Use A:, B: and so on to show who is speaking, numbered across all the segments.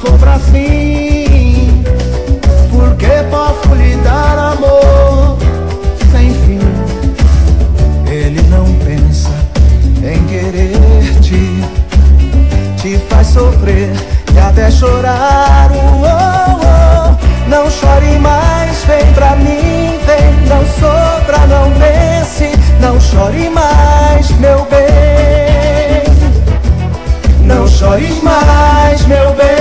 A: sofra assim, porque posso lhe dar amor sem fim. Ele não pensa em querer-te, te faz sofrer e até chorar. Não chore mais, vem pra mim, vem, não sofra, não pense. Não chore mais, meu bem, não chore mais, meu bem.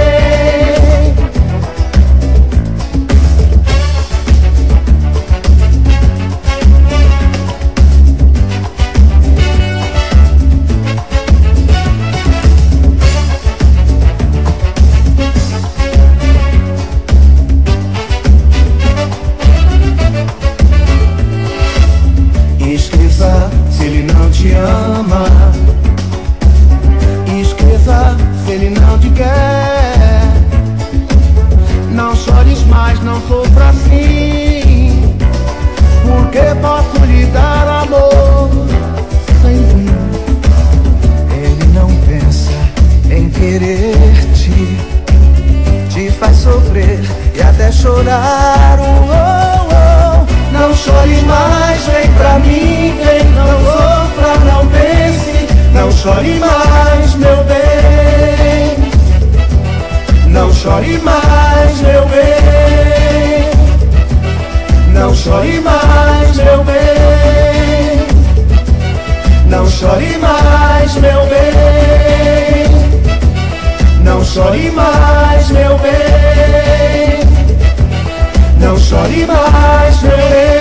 A: Esqueça se ele não te ama, esqueça se ele não te quer. Não chores mais, não sofra assim, porque posso lhe dar amor sem fim. Ele não pensa em querer-te, te faz sofrer e até chorar. Não chore mais, vem pra mim, vem, não sofra, não pense. Não chore mais, meu bem, não chore mais, meu bem. Não chore mais, meu bem, não chore mais, meu bem. Não chore mais, meu bem, não chore mais, meu bem.